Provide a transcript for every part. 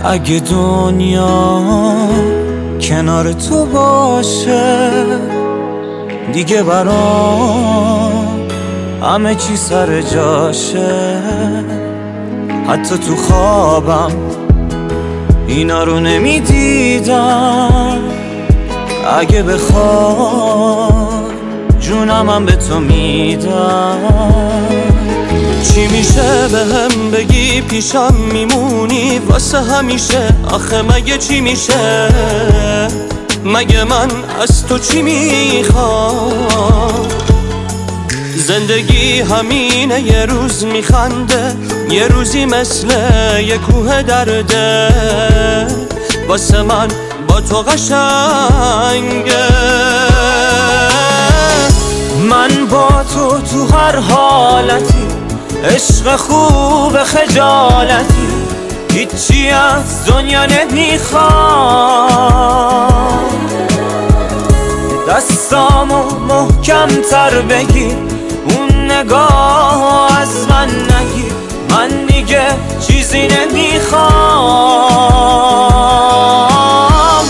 اگه دنیا کنار تو باشه دیگه برام همه چی سر جاشه. حتی تو خوابم اینا رو نمیدیدم. اگه بخوای جونمم به تو میدم. چی میشه بهم بگی پیشم میمونی واسه همیشه؟ آخه مگه چی میشه؟ مگه من از تو چی میخوام؟ زندگی همینه، یه روز میخنده، یه روزی مثل یه کوه درده. واسه من با تو قشنگه. من با تو هر حالتی، عشق خوب خجالتی، هیچی از دنیا نمیخوام. دستامو محکم تر بگیر، اون نگاه از من نگیر، من دیگه چیزی نمیخوام.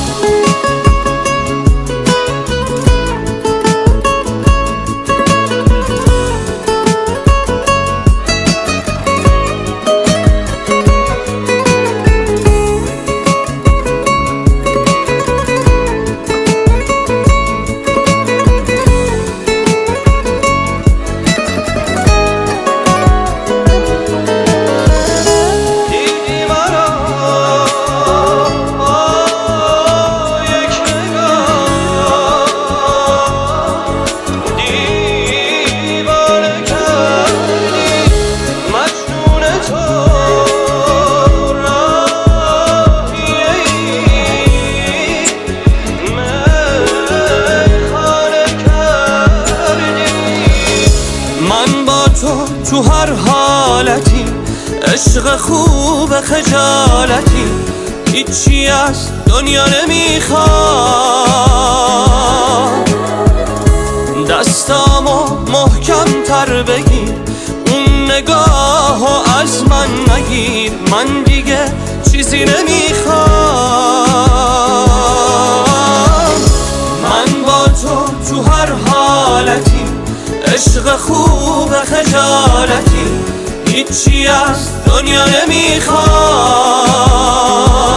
تو هر حالتی، عشق خوب خجالتی، هیچی از دنیا نمیخوام. دستامو محکم تر بگیر، اون نگاهو از من نگیر، من دیگه چیزی نمیخوام. من با تو هر حالتی، عشق خوب خجالتی، هیچی از دنیا نمیخوام.